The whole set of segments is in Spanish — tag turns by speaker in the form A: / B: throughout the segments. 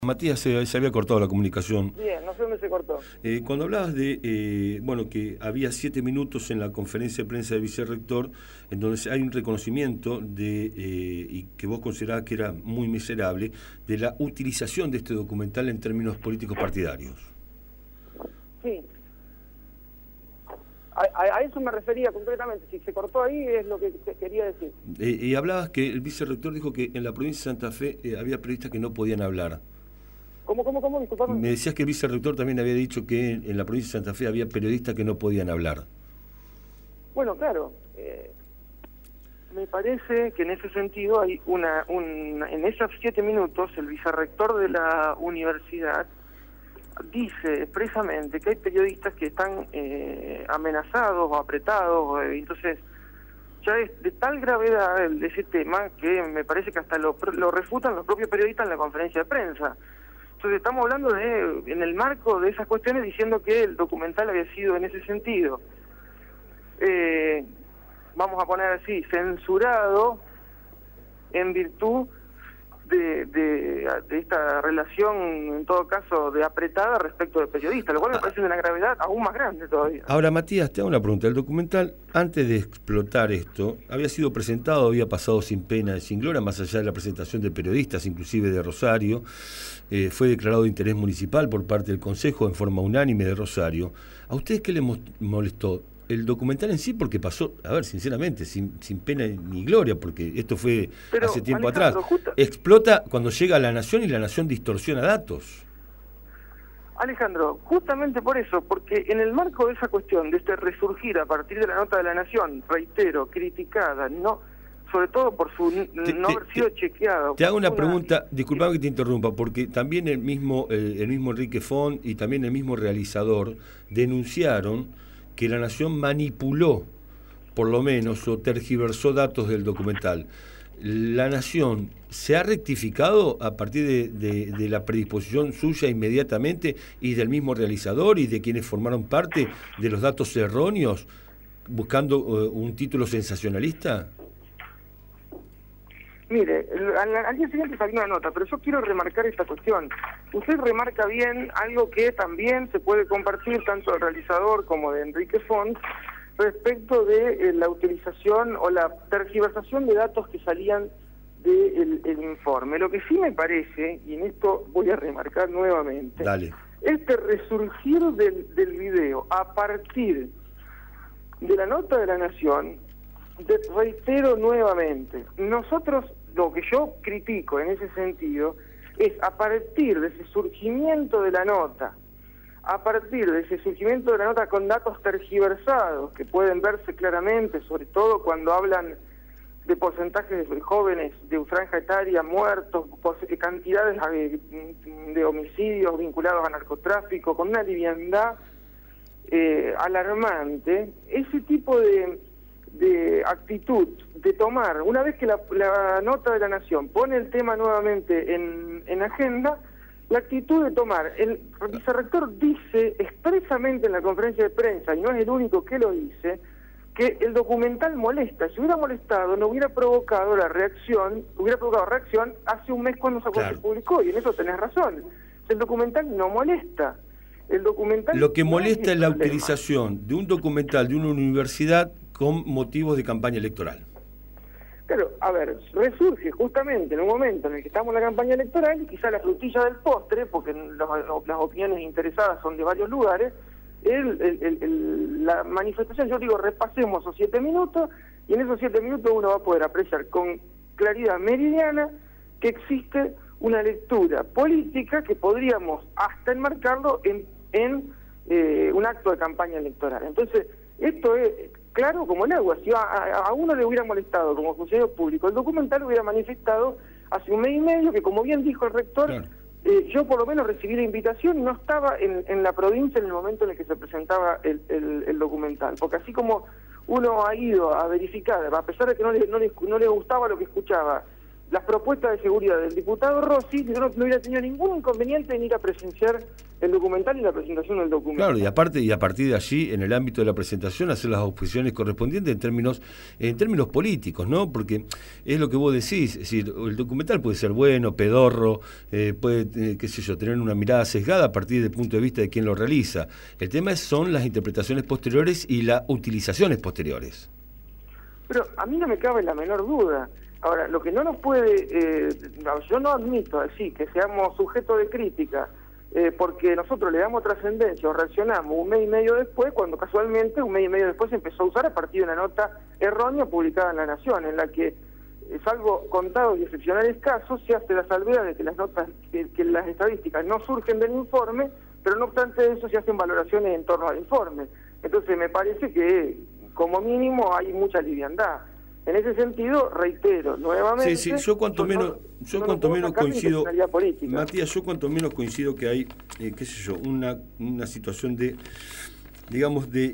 A: Matías, se había cortado la comunicación.
B: Bien, no sé dónde se cortó.
A: Cuando hablabas de, bueno, que había 7 minutos en la conferencia de prensa del vicerrector, en donde hay un reconocimiento de, y que vos considerabas que era muy miserable, de la utilización de este documental en términos políticos partidarios.
B: Sí. A eso me refería concretamente. Si se cortó ahí es lo que quería decir.
A: Y hablabas que el vicerrector dijo que en la provincia de Santa Fe había periodistas que no podían hablar.
B: ¿Cómo? Disculpame.
A: Me decías que el vicerrector también había dicho que en la provincia de Santa Fe había periodistas que no podían hablar.
B: Bueno, claro. Me parece que en ese sentido hay en esos 7 minutos el vicerrector de la universidad dice expresamente que hay periodistas que están amenazados o apretados, entonces ya es de tal gravedad ese tema que me parece que hasta lo refutan los propios periodistas en la conferencia de prensa. Entonces estamos hablando en el marco de esas cuestiones, diciendo que el documental había sido en ese sentido, vamos a poner así, censurado en virtud de esta relación, en todo caso, de apretada respecto de periodistas, lo cual me parece de una gravedad aún más grande todavía.
A: Ahora, Matías, te hago una pregunta. El documental, antes de explotar esto, había sido presentado, había pasado sin pena y sin gloria, más allá de la presentación de periodistas, inclusive de Rosario. Fue declarado de interés municipal por parte del Consejo en forma unánime de Rosario. ¿A ustedes qué les molestó? El documental en sí, porque pasó, a ver, sinceramente, sin pena ni gloria, porque esto fue hace tiempo atrás. Explota cuando llega a La Nación y La Nación distorsiona datos.
B: Alejandro, justamente por eso, porque en el marco de esa cuestión, de este resurgir a partir de la nota de La Nación, reitero, criticada, no, sobre todo por su no haber sido chequeado.
A: Te hago una pregunta, disculpame que te interrumpa, porque también el mismo Enrique Font y también el mismo realizador denunciaron que La Nación manipuló, por lo menos, o tergiversó datos del documental. ¿La Nación se ha rectificado a partir de la predisposición suya inmediatamente y del mismo realizador y de quienes formaron parte de los datos erróneos, buscando un título sensacionalista?
B: Mire, al día siguiente salió una nota, pero yo quiero remarcar esta cuestión. Usted remarca bien algo que también se puede compartir tanto del realizador como de Enrique Font respecto de la utilización o la tergiversación de datos que salían del informe. Lo que sí me parece, y en esto voy a remarcar nuevamente,
A: Dale.
B: este resurgir del video a partir de la nota de La Nación, reitero nuevamente, nosotros lo que yo critico en ese sentido es a partir de ese surgimiento de la nota, con datos tergiversados que pueden verse claramente, sobre todo cuando hablan de porcentajes de jóvenes de franja etaria muertos, cantidades de homicidios vinculados a narcotráfico, con una liviandad alarmante. Ese tipo de actitud de tomar, una vez que la nota de La Nación pone el tema nuevamente en agenda, la actitud de tomar, el vicerrector dice expresamente en la conferencia de prensa, y no es el único que lo dice, que el documental molesta. Si hubiera molestado, no hubiera provocado reacción hace un mes cuando se publicó, y en eso tenés razón. El documental no molesta. El documental
A: lo que molesta es la utilización de un documental de una universidad con motivos de campaña electoral.
B: Claro, a ver, resurge justamente en un momento en el que estamos en la campaña electoral, y quizá la frutilla del postre, porque las opiniones interesadas son de varios lugares, la manifestación. Yo digo, repasemos esos 7 minutos, y en esos 7 minutos uno va a poder apreciar con claridad meridiana que existe una lectura política que podríamos hasta enmarcarlo en un acto de campaña electoral. Entonces, esto es claro como el agua. Si a uno le hubiera molestado como funcionario público, el documental hubiera manifestado hace un mes y medio que, como bien dijo el rector, claro, yo por lo menos recibí la invitación y no estaba en la provincia en el momento en el que se presentaba el documental, porque así como uno ha ido a verificar, a pesar de que no le gustaba lo que escuchaba las propuestas de seguridad del diputado Rossi, yo no hubiera tenido ningún inconveniente en ir a presenciar el documental y la presentación del documento.
A: Claro, y aparte, y a partir de allí, en el ámbito de la presentación, hacer las objeciones correspondientes en términos políticos, ¿no? Porque es lo que vos decís, es decir, el documental puede ser bueno, pedorro, puede, qué sé yo, tener una mirada sesgada a partir del punto de vista de quien lo realiza. El tema son las interpretaciones posteriores y las utilizaciones posteriores.
B: Pero a mí no me cabe la menor duda. Ahora, lo que no nos puede, yo no admito así que seamos sujetos de crítica, porque nosotros le damos trascendencia o reaccionamos un mes y medio después, cuando casualmente un mes y medio después se empezó a usar a partir de una nota errónea publicada en La Nación, en la que, salvo contados y excepcionales casos, se hace la salvedad de que las notas, que las estadísticas no surgen del informe, pero no obstante de eso se hacen valoraciones en torno al informe. Entonces me parece que, como mínimo, hay mucha liviandad. En ese sentido, reitero nuevamente...
A: Sí, yo cuanto menos coincido, Matías, yo cuanto menos coincido que hay, qué sé yo, una situación de, digamos, de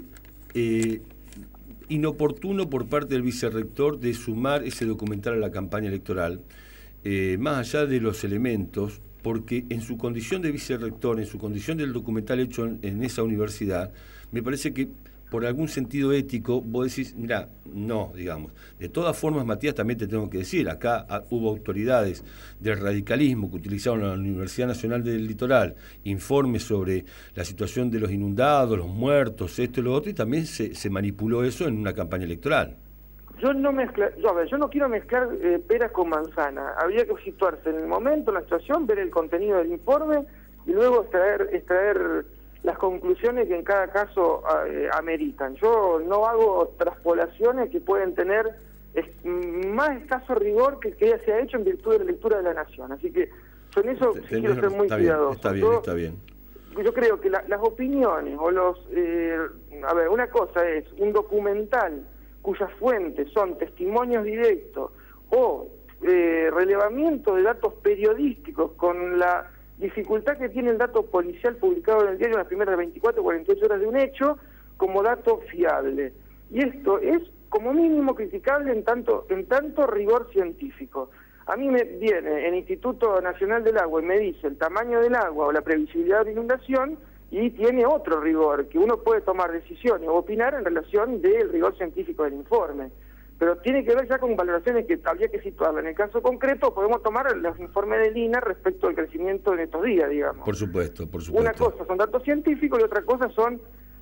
A: inoportuno por parte del vicerrector de sumar ese documental a la campaña electoral, más allá de los elementos, porque en su condición de vicerrector, en su condición del documental hecho en esa universidad, me parece que por algún sentido ético, vos decís, mira, no, digamos. De todas formas, Matías, también te tengo que decir, acá hubo autoridades del radicalismo que utilizaron a la Universidad Nacional del Litoral, informes sobre la situación de los inundados, los muertos, esto y lo otro, y también se manipuló eso en una campaña electoral.
B: Yo no quiero mezclar peras con manzana. Habría que situarse en el momento, en la situación, ver el contenido del informe y luego extraer las conclusiones que en cada caso ameritan. Yo no hago traspolaciones que pueden tener más escaso rigor que ya se ha hecho en virtud de la lectura de La Nación. Así que con eso quiero ser muy cuidadoso.
A: Está bien.
B: Yo creo que las opiniones o los... una cosa es un documental cuyas fuentes son testimonios directos o relevamiento de datos periodísticos con la dificultad que tiene el dato policial publicado en el diario en las primeras 24 o 48 horas de un hecho como dato fiable. Y esto es como mínimo criticable en tanto rigor científico. A mí me viene el Instituto Nacional del Agua y me dice el tamaño del agua o la previsibilidad de inundación y tiene otro rigor, que uno puede tomar decisiones o opinar en relación del rigor científico del informe. Pero tiene que ver ya con valoraciones que habría que situarla. En el caso concreto podemos tomar los informes de Lina respecto al crecimiento en estos días, digamos.
A: Por supuesto.
B: Una cosa son datos científicos y otra cosa son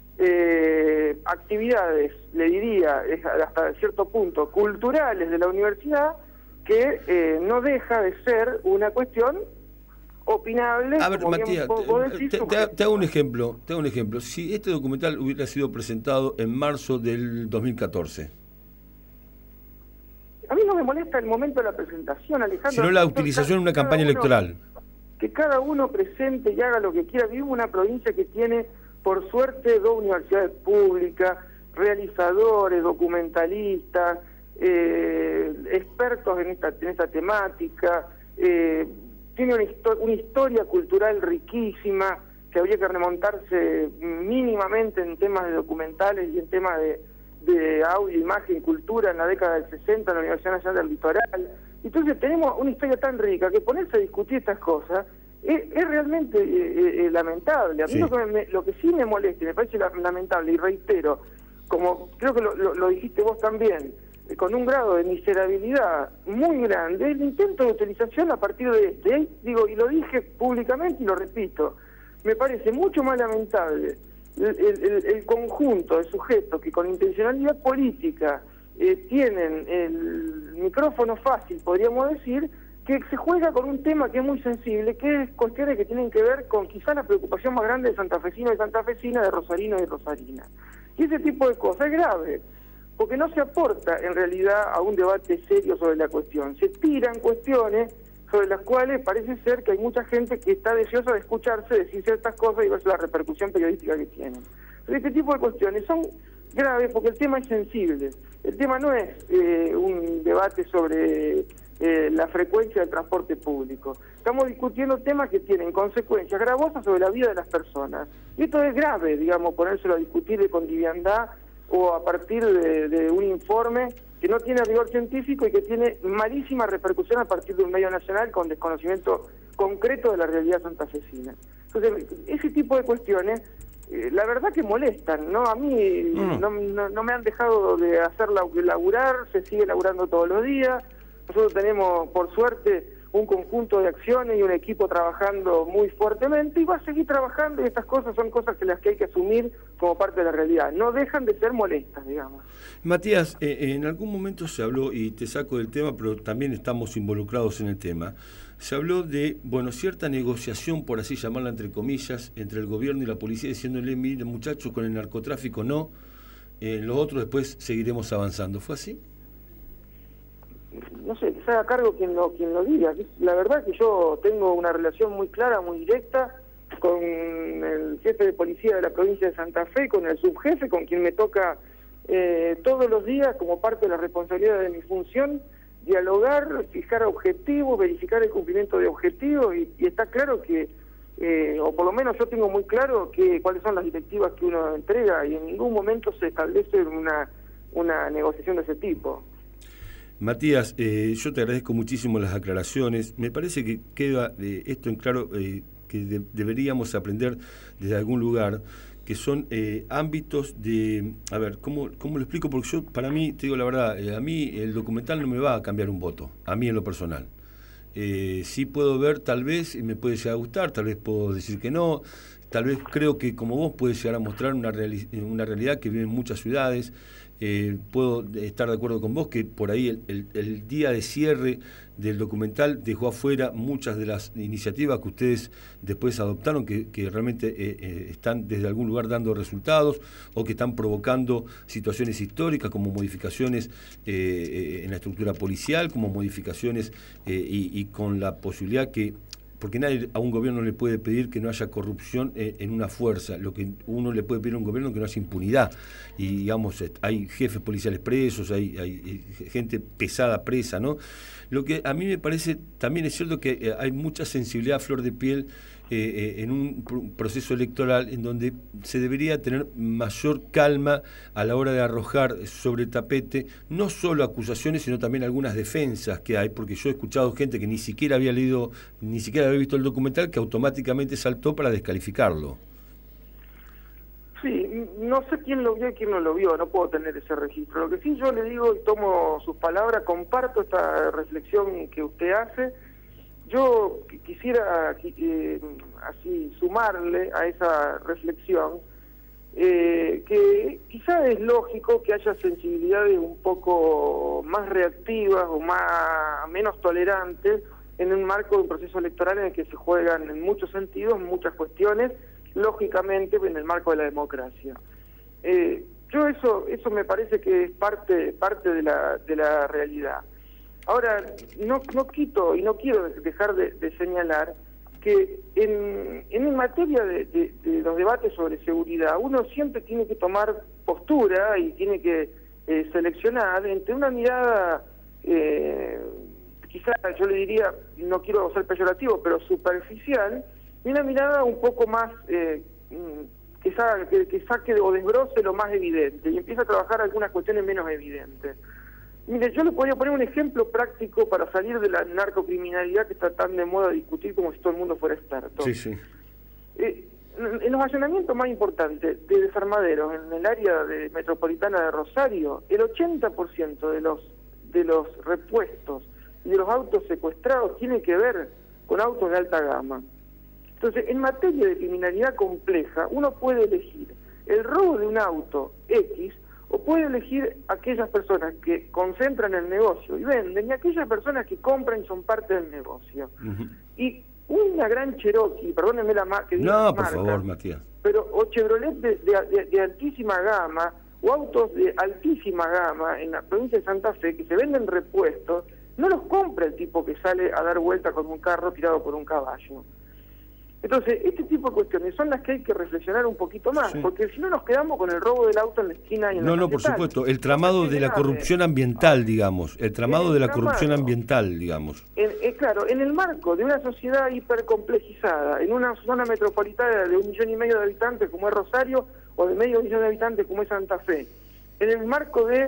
B: actividades, le diría, hasta cierto punto, culturales de la universidad, que no deja de ser una cuestión opinable.
A: A ver, Matías, te hago un ejemplo. Si este documental hubiera sido presentado en marzo del 2014...
B: A mí no me molesta el momento de la presentación, Alejandro.
A: Sino la utilización en una campaña electoral.
B: Que cada uno presente y haga lo que quiera. Vivimos una provincia que tiene, por suerte, 2 universidades públicas, realizadores, documentalistas, expertos en esta temática. Tiene una historia cultural riquísima, que habría que remontarse mínimamente en temas de documentales y en temas de audio, imagen, cultura en la década del 60 en la Universidad Nacional del Litoral. Entonces tenemos una historia tan rica que ponerse a discutir estas cosas es realmente lamentable. A mí lo que sí me molesta y me parece lamentable, y reitero, como creo que lo dijiste vos también, con un grado de miserabilidad muy grande, el intento de utilización a partir de y lo dije públicamente y lo repito, me parece mucho más lamentable el conjunto de sujetos que con intencionalidad política tienen el micrófono fácil, podríamos decir, que se juega con un tema que es muy sensible, que es cuestiones que tienen que ver con quizá la preocupación más grande de santafesinos y santafesinas, de rosarinos y rosarinas. Y ese tipo de cosas es grave, porque no se aporta en realidad a un debate serio sobre la cuestión. Se tiran cuestiones sobre las cuales parece ser que hay mucha gente que está deseosa de escucharse, decir ciertas cosas y ver la repercusión periodística que tienen. Pero este tipo de cuestiones son graves porque el tema es sensible. El tema no es un debate sobre la frecuencia del transporte público. Estamos discutiendo temas que tienen consecuencias gravosas sobre la vida de las personas. Y esto es grave, digamos, ponérselo a discutir con liviandad o a partir de un informe que no tiene rigor científico y que tiene malísima repercusión a partir de un medio nacional con desconocimiento concreto de la realidad santafesina. Entonces, ese tipo de cuestiones, la verdad que molestan, ¿no? A mí no me han dejado de hacer laburar, se sigue laburando todos los días. Nosotros tenemos, por suerte, un conjunto de acciones y un equipo trabajando muy fuertemente y va a seguir trabajando, y estas cosas son cosas que las que hay que asumir como parte de la realidad. No dejan de ser molestas, digamos.
A: Matías, en algún momento se habló, y te saco del tema, pero también estamos involucrados en el tema, se habló de, bueno, cierta negociación, por así llamarla entre comillas, entre el gobierno y la policía, diciéndole, miren muchachos, con el narcotráfico no, los otros después seguiremos avanzando. ¿Fue así?
B: No sé, que se haga cargo quien lo diga. La verdad que yo tengo una relación muy clara, muy directa con el jefe de policía de la provincia de Santa Fe, con el subjefe, con quien me toca todos los días, como parte de la responsabilidad de mi función, dialogar, fijar objetivos, verificar el cumplimiento de objetivos, y está claro que, o por lo menos yo tengo muy claro cuáles son las directivas que uno entrega, y en ningún momento se establece una negociación de ese tipo.
A: Matías, yo te agradezco muchísimo las aclaraciones. Me parece que queda esto en claro, que deberíamos aprender desde algún lugar, que son ámbitos de... A ver, ¿cómo lo explico? Porque yo, para mí, te digo la verdad, a mí el documental no me va a cambiar un voto, a mí en lo personal. Sí puedo ver, tal vez, y me puede llegar a gustar, tal vez puedo decir que no, tal vez creo que como vos puedes llegar a mostrar una realidad que vive en muchas ciudades. Puedo estar de acuerdo con vos que por ahí el día de cierre del documental dejó afuera muchas de las iniciativas que ustedes después adoptaron, que realmente están desde algún lugar dando resultados, o que están provocando situaciones históricas como modificaciones en la estructura policial, como modificaciones y con la posibilidad que... Porque nadie a un gobierno le puede pedir que no haya corrupción en una fuerza. Lo que uno le puede pedir a un gobierno es que no haya impunidad. Y digamos, hay jefes policiales presos, hay gente pesada presa, ¿no? Lo que a mí me parece, también es cierto que hay mucha sensibilidad a flor de piel en un proceso electoral en donde se debería tener mayor calma a la hora de arrojar sobre el tapete no solo acusaciones, sino también algunas defensas que hay, porque yo he escuchado gente que ni siquiera había leído, ni siquiera había visto el documental, que automáticamente saltó para descalificarlo.
B: Sí, no sé quién lo vio y quién no lo vio, no puedo tener ese registro. Lo que sí yo le digo, y tomo sus palabras, comparto esta reflexión que usted hace. Yo quisiera así sumarle a esa reflexión que quizá es lógico que haya sensibilidades un poco más reactivas o menos tolerantes en un marco de un proceso electoral en el que se juegan en muchos sentidos, muchas cuestiones, lógicamente en el marco de la democracia. Yo eso me parece que es parte de la realidad. Ahora, no quito y no quiero dejar de señalar que en materia de los debates sobre seguridad, uno siempre tiene que tomar postura y tiene que seleccionar entre una mirada, quizás yo le diría, no quiero ser peyorativo, pero superficial, y una mirada un poco más que saque o desbrose lo más evidente y empieza a trabajar algunas cuestiones menos evidentes. Mire, yo le podría poner un ejemplo práctico para salir de la narcocriminalidad que está tan de moda discutir como si todo el mundo fuera experto.
A: Sí, sí.
B: En los allanamientos más importantes de desarmaderos en el área metropolitana de Rosario, el 80% de los repuestos y de los autos secuestrados tienen que ver con autos de alta gama. Entonces, en materia de criminalidad compleja, uno puede elegir el robo de un auto X, o puede elegir aquellas personas que concentran el negocio y venden, y aquellas personas que compran y son parte del negocio. Uh-huh. Y una gran Cherokee, perdónenme que diga
A: no,
B: marca,
A: por favor, Matías,
B: pero o Chevrolet de altísima gama, o autos de altísima gama en la provincia de Santa Fe, que se venden repuestos, no los compra el tipo que sale a dar vuelta con un carro tirado por un caballo. Entonces, este tipo de cuestiones son las que hay que reflexionar un poquito más, sí, porque si no nos quedamos con el robo del auto en la esquina y en la
A: por supuesto, el tramado de la corrupción ambiental, digamos, el tramado de la corrupción ambiental, digamos.
B: Claro, en el marco de una sociedad hipercomplejizada, en una zona metropolitana de 1,5 millones de habitantes como es Rosario, o de medio millón de habitantes como es Santa Fe, en el marco de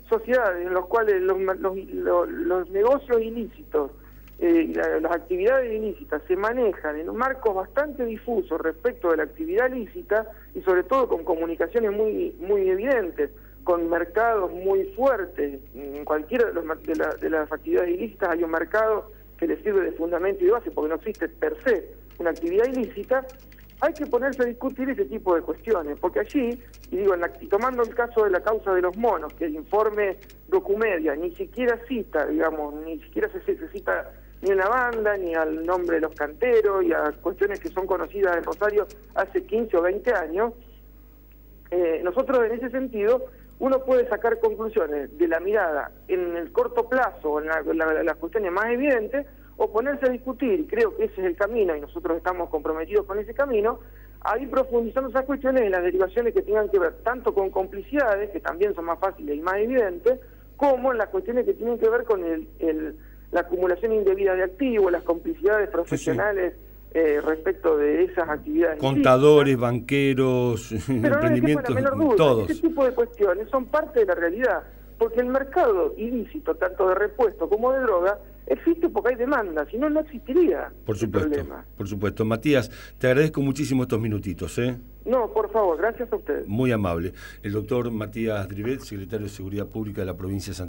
B: sociedades en las cuales los negocios ilícitos, las actividades ilícitas se manejan en marcos bastante difusos respecto de la actividad lícita y sobre todo con comunicaciones muy evidentes, con mercados muy fuertes. En cualquiera de las actividades ilícitas hay un mercado que le sirve de fundamento y de base porque no existe per se una actividad ilícita. Hay que ponerse a discutir ese tipo de cuestiones, porque allí, y tomando el caso de la causa de los monos, que el informe Documedia ni siquiera cita, digamos, ni siquiera se cita ni a la banda, ni al nombre de los canteros, y a cuestiones que son conocidas en Rosario hace 15 o 20 años, nosotros en ese sentido, uno puede sacar conclusiones de la mirada en el corto plazo, en las cuestiones más evidentes, o ponerse a discutir, creo que ese es el camino, y nosotros estamos comprometidos con ese camino, a ir profundizando esas cuestiones en las derivaciones que tengan que ver tanto con complicidades, que también son más fáciles y más evidentes, como en las cuestiones que tienen que ver con la acumulación indebida de activos, las complicidades profesionales respecto de esas actividades.
A: Contadores, banqueros,
B: pero
A: emprendimientos,
B: no hay la menor duda,
A: todos.
B: Ese tipo de cuestiones son parte de la realidad, porque el mercado ilícito, tanto de repuesto como de droga, existe porque hay demanda, si no, no existiría.
A: Por supuesto, por supuesto. Matías, te agradezco muchísimo estos minutitos.
B: No, por favor, gracias a ustedes.
A: Muy amable. El doctor Matías Drivet, secretario de Seguridad Pública de la provincia de Santa Fe.